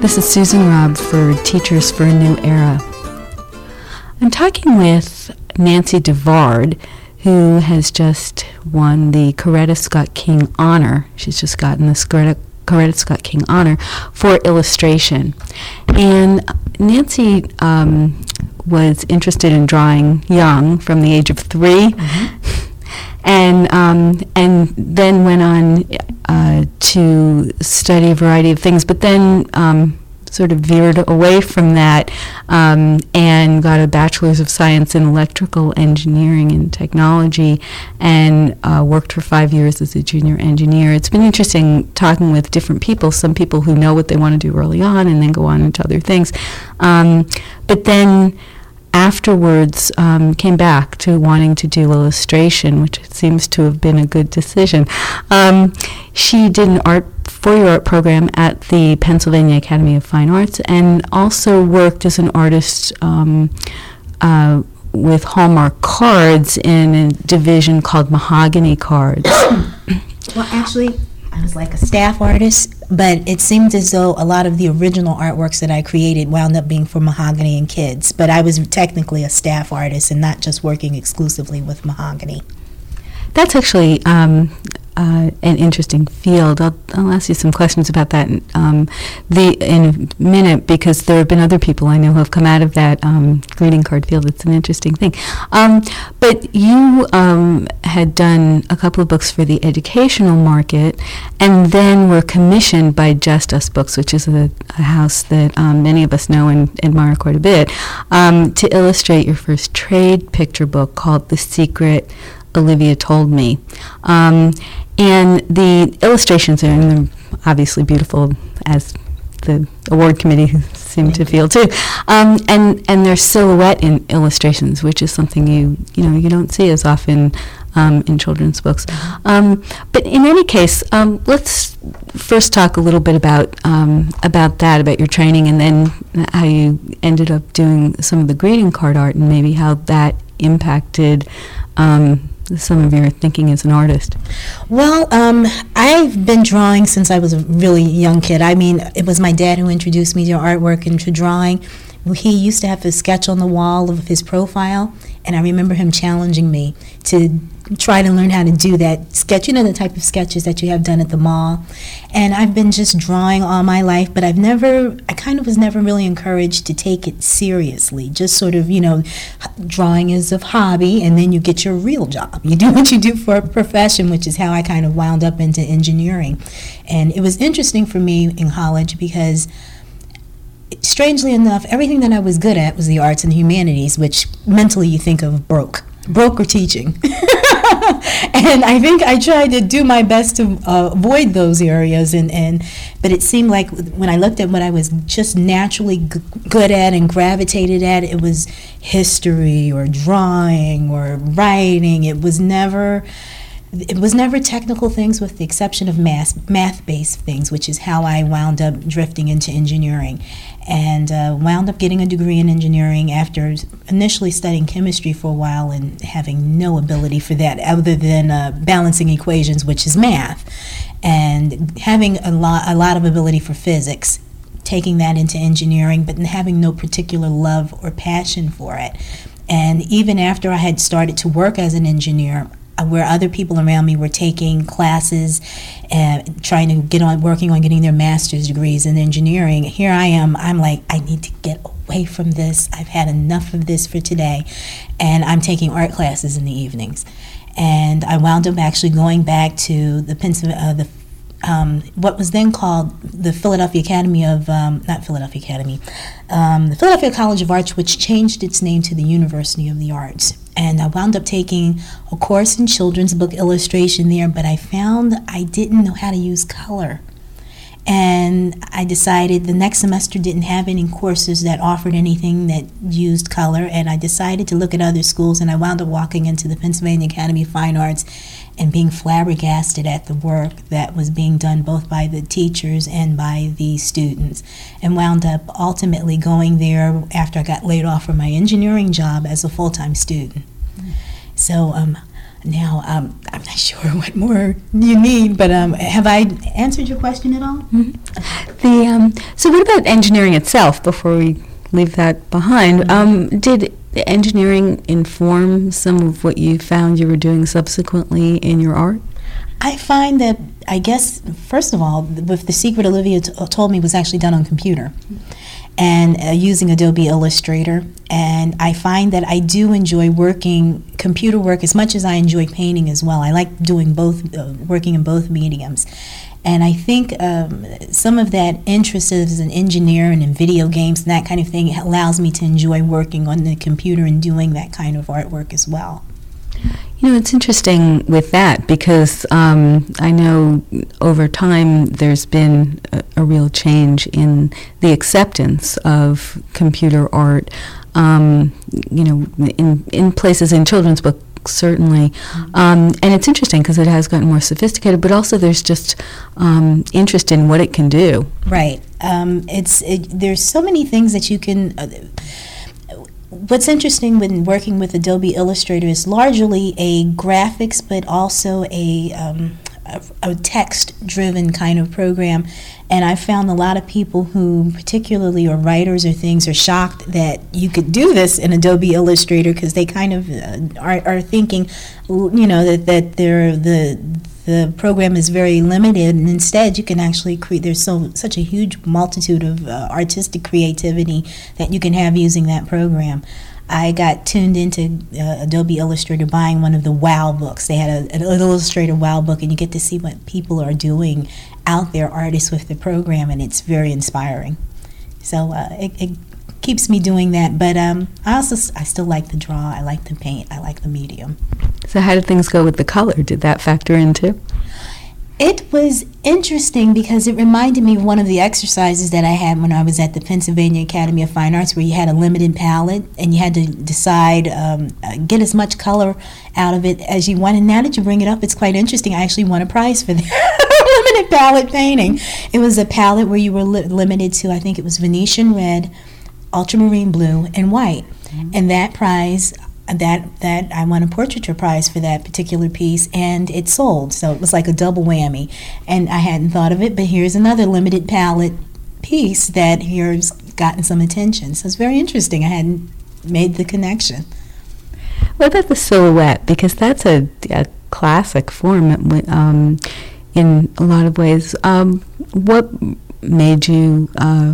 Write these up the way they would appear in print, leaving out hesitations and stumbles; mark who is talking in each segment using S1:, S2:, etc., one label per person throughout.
S1: This is Susan Robb for Teachers for a New Era. I'm talking with Nancy DeVard, who has just won the Coretta Scott King Honor. She's just gotten this Coretta Scott King Honor for illustration. And Nancy was interested in drawing young from the age of 3. And then went on to study a variety of things, but then sort of veered away from that and got a Bachelor's of Science in Electrical Engineering and Technology, and worked for 5 years as a junior engineer. It's been interesting talking with different people, some people who know what they want to do early on and then go on into other things. But then afterwards came back to wanting to do illustration, which seems to have been a good decision. She did an 4-year art program at the Pennsylvania Academy of Fine Arts, and also worked as an artist with Hallmark Cards in a division called Mahogany Cards.
S2: Well, actually, I was like a staff artist, but it seemed as though a lot of the original artworks that I created wound up being for Mahogany and Kids. But I was technically a staff artist and not just working exclusively with Mahogany.
S1: That's actually an interesting field. I'll ask you some questions about that in a minute, because there have been other people I know who have come out of that greeting card field. It's an interesting thing. But you had done a couple of books for the educational market, and then were commissioned by Just Us Books, which is a house that many of us know and admire quite a bit, to illustrate your first trade picture book called The Secret Olivia Told Me. And the illustrations are obviously beautiful, as the award committee seemed to feel too. And they're silhouette in illustrations, which is something you don't see as often in children's books. But in any case, let's first talk a little bit about your training, and then how you ended up doing some of the greeting card art, and maybe how that impacted some of your thinking as an artist.
S2: Well, I've been drawing since I was a really young kid. I mean, it was my dad who introduced me to artwork and to drawing. He used to have a sketch on the wall of his profile, and I remember him challenging me to try to learn how to do that sketch, the type of sketches that you have done at the mall. And I've been just drawing all my life, but I kind of was never really encouraged to take it seriously. Just sort of, drawing is a hobby, and then you get your real job. You do what you do for a profession, which is how I kind of wound up into engineering. And it was interesting for me in college because, strangely enough, everything that I was good at was the arts and the humanities, which mentally you think of broke or teaching. And I think I tried to do my best to avoid those areas, but it seemed like when I looked at what I was just naturally good at and gravitated at, it was history or drawing or writing. It was never technical things, with the exception of math-based things, which is how I wound up drifting into engineering, and wound up getting a degree in engineering after initially studying chemistry for a while and having no ability for that other than balancing equations, which is math, and having a lot of ability for physics, taking that into engineering, but having no particular love or passion for it. And even after I had started to work as an engineer, where other people around me were taking classes and trying to working on getting their master's degrees in engineering, here I am, I'm like, I need to get away from this. I've had enough of this for today. And I'm taking art classes in the evenings. And I wound up actually going back to the what was then called the Philadelphia Academy of, the Philadelphia College of Arts, which changed its name to the University of the Arts. And I wound up taking a course in children's book illustration there, but I found I didn't know how to use color. And I decided the next semester didn't have any courses that offered anything that used color, and I decided to look at other schools, and I wound up walking into the Pennsylvania Academy of Fine Arts and being flabbergasted at the work that was being done both by the teachers and by the students, and wound up ultimately going there after I got laid off from my engineering job as a full-time student. So Now, I'm not sure what more you need, but have I answered your question at all?
S1: So what about engineering itself, before we leave that behind? Did engineering inform some of what you found you were doing subsequently in your art?
S2: I find that, I guess, first of all, with The Secret, Olivia told me was actually done on computer and using Adobe Illustrator. And I find that I do enjoy working computer work as much as I enjoy painting as well. I like doing both, working in both mediums. And I think some of that interest as an engineer and in video games and that kind of thing allows me to enjoy working on the computer and doing that kind of artwork as well.
S1: You know, it's interesting with that because I know over time there's been a real change in the acceptance of computer art, you know, in places in children's books, certainly. And it's interesting because it has gotten more sophisticated, but also there's just interest in what it can do.
S2: Right. There's so many things that you can... What's interesting when working with Adobe Illustrator is largely a graphics, but also a text-driven kind of program. And I found a lot of people who particularly are writers or things are shocked that you could do this in Adobe Illustrator because they kind of are thinking, you know, that the program is very limited, and instead you can actually create, there's such a huge multitude of artistic creativity that you can have using that program. I got tuned into Adobe Illustrator buying one of the WOW books. They had an Illustrator WOW book, and you get to see what people are doing out there, artists with the program, and it's very inspiring. So it keeps me doing that, but I still like to draw, I like to paint, I like the medium.
S1: So how did things go with the color? Did that factor in too?
S2: It was interesting because it reminded me of one of the exercises that I had when I was at the Pennsylvania Academy of Fine Arts, where you had a limited palette and you had to decide, get as much color out of it as you want. And now that you bring it up, it's quite interesting. I actually won a prize for the limited palette painting. It was a palette where you were limited to, I think it was Venetian red, ultramarine blue, and white. Mm-hmm. And that prize... That I won a portraiture prize for that particular piece, and it sold, so it was like a double whammy. And I hadn't thought of it, but here's another limited palette piece that here's gotten some attention. So it's very interesting. I hadn't made the connection.
S1: What about the silhouette? Because that's a classic form in a lot of ways. What made you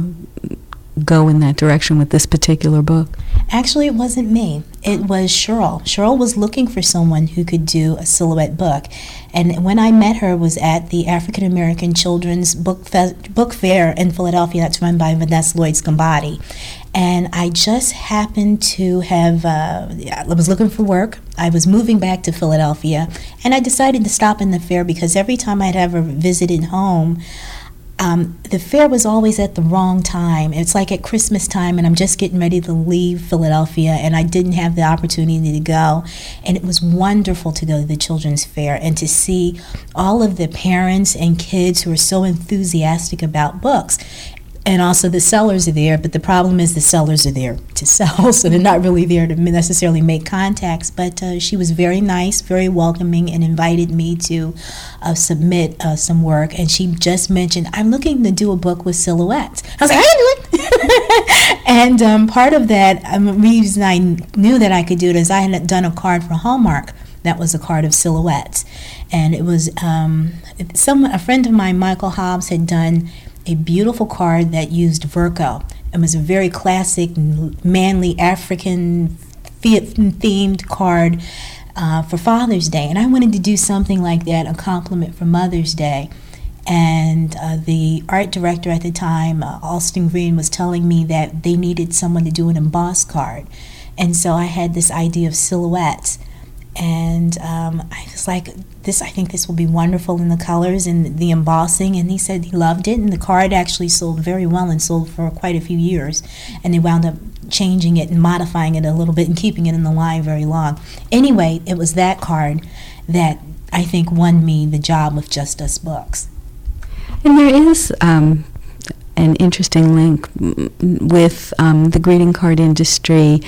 S1: go in that direction with this particular book?
S2: Actually, it wasn't me. It was Cheryl. Cheryl was looking for someone who could do a silhouette book. And when I met her was at the African American Children's Book Fair in Philadelphia that's run by Vanessa Lloyd Scombati. And I just happened to have, I was looking for work. I was moving back to Philadelphia. And I decided to stop in the fair because every time I'd ever visited home, the fair was always at the wrong time. It's like at Christmas time, and I'm just getting ready to leave Philadelphia, and I didn't have the opportunity to go. And it was wonderful to go to the children's fair and to see all of the parents and kids who are so enthusiastic about books. And also the sellers are there, but the problem is the sellers are there to sell, so they're not really there to necessarily make contacts. But she was very nice, very welcoming, and invited me to submit some work. And she just mentioned, I'm looking to do a book with silhouettes. I was like, I can do it. And part of that, the reason I knew that I could do it is I had done a card for Hallmark that was a card of silhouettes. And it was a friend of mine, Michael Hobbs, had done a beautiful card that used Virgo. It was a very classic, manly, African themed card for Father's Day. And I wanted to do something like that, a compliment for Mother's Day. And the art director at the time, Alston Green, was telling me that they needed someone to do an embossed card. And so I had this idea of silhouettes. And I was like, I think this will be wonderful in the colors and the embossing. And he said he loved it. And the card actually sold very well and sold for quite a few years. And they wound up changing it and modifying it a little bit and keeping it in the line very long. Anyway, it was that card that I think won me the job with Just Us Books.
S1: And there is an interesting link with the greeting card industry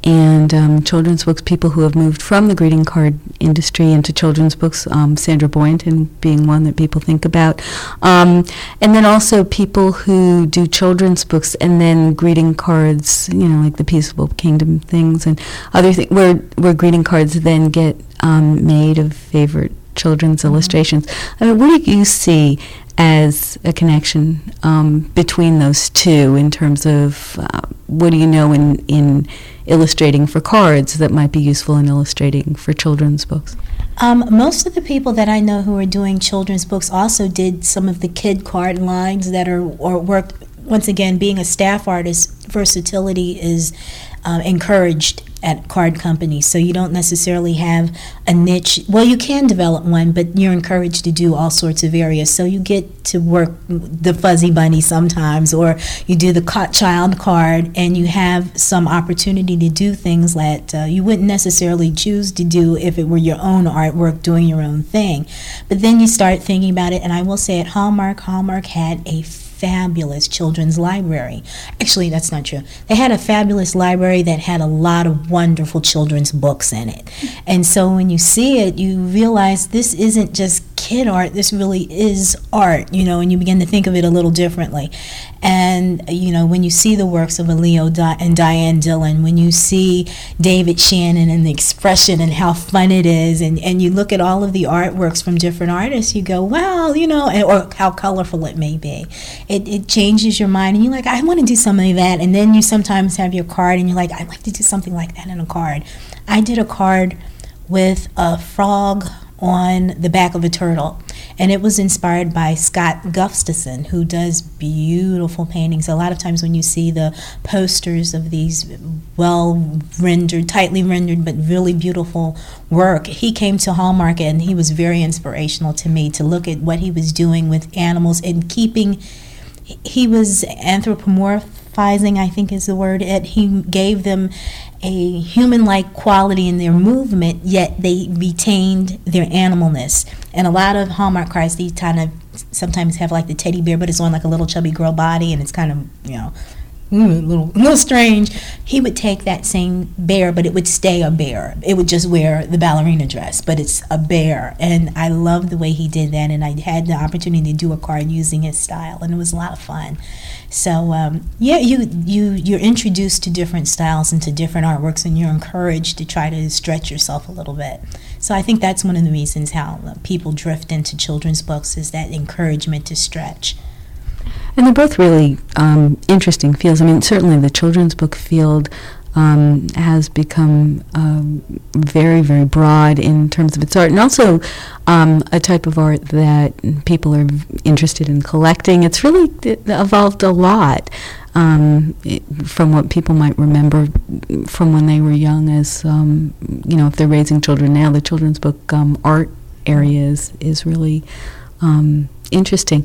S1: and children's books, people who have moved from the greeting card industry into children's books, Sandra Boynton being one that people think about. And then also people who do children's books and then greeting cards, like the Peaceable Kingdom things and other things, where greeting cards then get made of favorite children's illustrations. I mean, what do you see as a connection between those two in terms of what do you know in illustrating for cards that might be useful in illustrating for children's books?
S2: Most of the people that I know who are doing children's books also did some of the kid card lines that are or worked. Once again, being a staff artist, versatility is encouraged at card companies, so you don't necessarily have a niche. Well, you can develop one, but you're encouraged to do all sorts of areas. So you get to work the Fuzzy Bunny sometimes, or you do the child card, and you have some opportunity to do things that you wouldn't necessarily choose to do if it were your own artwork, doing your own thing. But then you start thinking about it, and I will say at Hallmark had a fabulous children's library. Actually, that's not true. They had a fabulous library that had a lot of wonderful children's books in it. And so when you see it, you realize this isn't just kid art, this really is art, and you begin to think of it a little differently. And, when you see the works of Leo and Diane Dillon, when you see David Shannon and the expression and how fun it is, and you look at all of the artworks from different artists, you go, wow, or how colorful it may be. It changes your mind, and you're like, I want to do something like that. And then you sometimes have your card, and you're like, I'd like to do something like that in a card. I did a card with a frog on the back of a turtle, and it was inspired by Scott Gustafson, who does beautiful paintings. A lot of times when you see the posters of these tightly rendered, but really beautiful work, he came to Hallmark, and he was very inspirational to me to look at what he was doing with animals and he was anthropomorphizing, I think is the word. He gave them a human-like quality in their movement, yet they retained their animalness. And a lot of Hallmark cards, these kind of sometimes have like the teddy bear, but it's on like a little chubby girl body, and it's kind of, a little strange. He would take that same bear, but it would stay a bear. It would just wear the ballerina dress, but it's a bear. And I love the way he did that, and I had the opportunity to do a card using his style, and it was a lot of fun. So you're introduced to different styles and to different artworks, and you're encouraged to try to stretch yourself a little bit. So I think that's one of the reasons how people drift into children's books, is that encouragement to stretch.
S1: And they're both really interesting fields. I mean, certainly the children's book field has become very, very broad in terms of its art, and also a type of art that people are interested in collecting. It's really evolved a lot from what people might remember from when they were young as, if they're raising children now, the children's book art area is really interesting.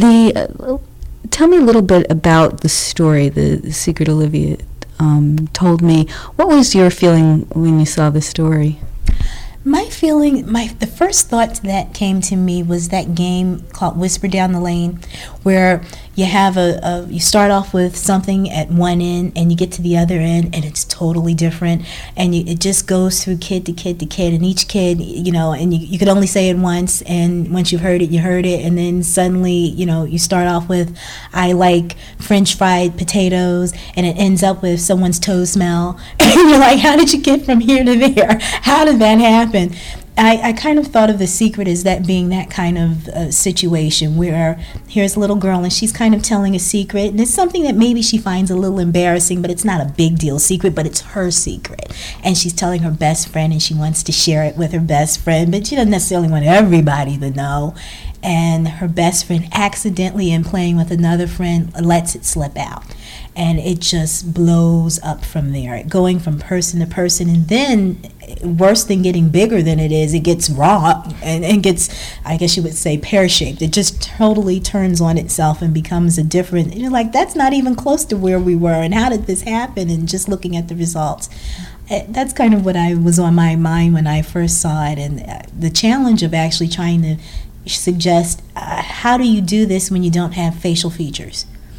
S1: Tell me a little bit about the story, The Secret Olivia told me. What was your feeling when you saw the story?
S2: My feeling, the first thought that came to me was that game called Whisper Down the Lane, where you have you start off with something at one end and you get to the other end and it's totally different, and it just goes through kid to kid to kid, and each kid, and you could only say it once, and once you've heard it, you heard it, and then suddenly, you start off with, I like French fried potatoes, and it ends up with someone's toe smell, and you're like, how did you get from here to there? How did that happen? I kind of thought of The Secret as that being that kind of situation where here's a little girl and she's kind of telling a secret, and it's something that maybe she finds a little embarrassing, but it's not a big deal secret, but it's her secret, and she's telling her best friend, and she wants to share it with her best friend, but she doesn't necessarily want everybody to know. And her best friend accidentally, in playing with another friend, lets it slip out. And it just blows up from there, going from person to person. And then, worse than getting bigger than it is, it gets raw and gets, I guess you would say, pear-shaped. It just totally turns on itself and becomes a different, you're like, that's not even close to where we were, and how did this happen? And just looking at the results. That's kind of what was on my mind when I first saw it. And the challenge of actually trying to suggest how do you do this when you don't have facial features?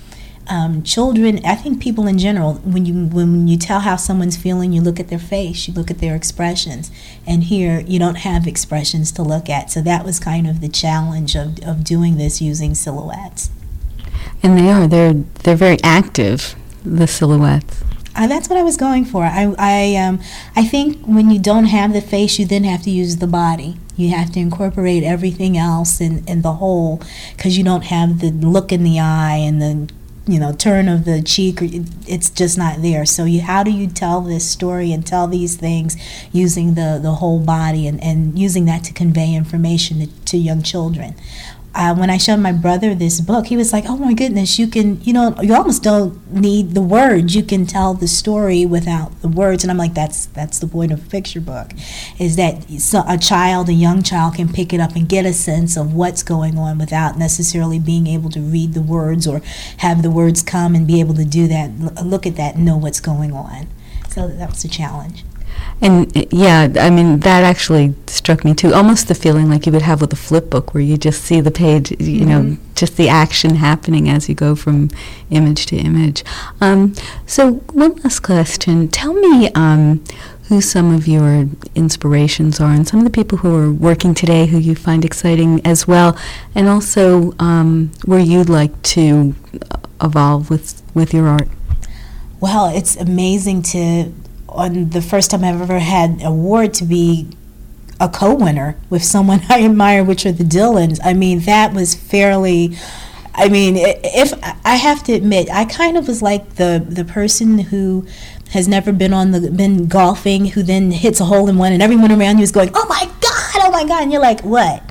S2: children, I think people in general, when you tell how someone's feeling, you look at their face, you look at their expressions, and here you don't have expressions to look at. So that was kind of the challenge of doing this using silhouettes.
S1: And they're very active, the silhouettes.
S2: That's what I was going for. I think when you don't have the face, you then have to use the body. You have to incorporate everything else in the whole, because you don't have the look in the eye and the turn of the cheek. It's just not there. So how do you tell this story and tell these things using the whole body and using that to convey information to young children? When I showed my brother this book, he was like, "Oh my goodness, you almost don't need the words. You can tell the story without the words." And I'm like, that's the point of a picture book, is that a young child can pick it up and get a sense of what's going on without necessarily being able to read the words or have the words come and be able to do that, look at that and know what's going on. So that was a challenge.
S1: And that actually struck me too. Almost the feeling like you would have with a flip book, where you just see the page, just the action happening as you go from image to image. So one last question. Tell me who some of your inspirations are, and some of the people who are working today who you find exciting as well, and also where you'd like to evolve with your art.
S2: Well, it's amazing on the first time I've ever had an award to be a co-winner with someone I admire, which are the Dylans. I mean, that was fairly, if I have to admit, I kind of was like the person who has never been golfing, who then hits a hole in one and everyone around you is going, oh my God, and you're like, what?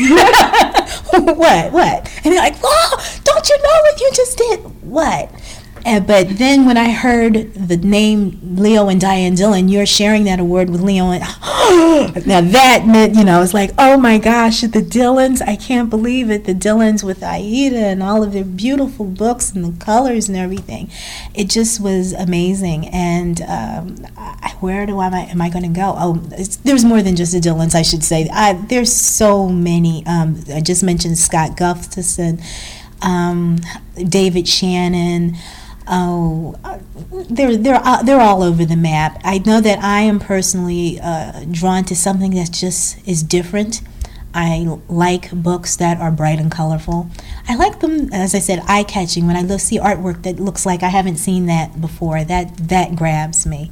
S2: what? And you're like, oh, don't you know what you just did? What? But then when I heard the name Leo and Diane Dillon, you're sharing that award with Leo, and now that meant, it's like, oh my gosh, the Dylans, I can't believe it, the Dylans with Aida and all of their beautiful books and the colors and everything. It just was amazing. And where am I going to go? Oh, there's more than just the Dylans, I should say. There's so many. I just mentioned Scott Gustafson, David Shannon. Oh, they're all over the map. I know that I am personally drawn to something that just is different. I like books that are bright and colorful. I like them, as I said, eye-catching. When I see artwork that looks like I haven't seen that before, that grabs me.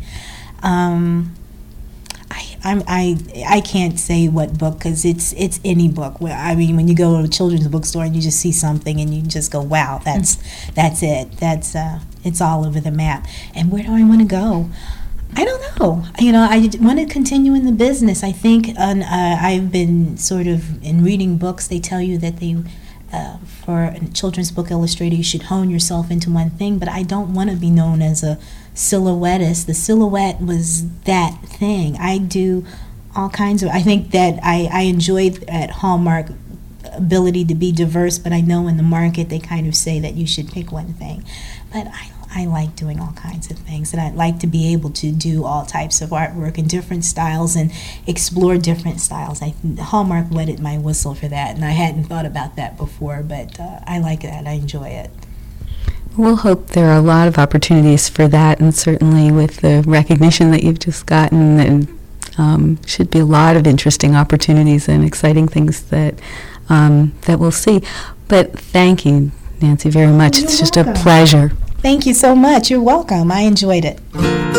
S2: I can't say what book, because it's any book. When you go to a children's bookstore and you just see something and you just go, wow, that's it. It's all over the map. And where do I want to go? I don't know. I want to continue in the business. I think I've been sort of, in reading books, they tell you that for a children's book illustrator, you should hone yourself into one thing, but I don't want to be known as a silhouettist. The silhouette was that thing. I do all kinds of, I think that I enjoyed at Hallmark ability to be diverse, but I know in the market they kind of say that you should pick one thing. But I like doing all kinds of things, and I'd like to be able to do all types of artwork in different styles and explore different styles. Hallmark wetted my whistle for that, and I hadn't thought about that before, but I like that. I enjoy it.
S1: We'll hope there are a lot of opportunities for that, and certainly with the recognition that you've just gotten, and should be a lot of interesting opportunities and exciting things that we'll see. But thank you, Nancy, very much. It's just a pleasure.
S2: Thank you so much. You're welcome. I enjoyed it.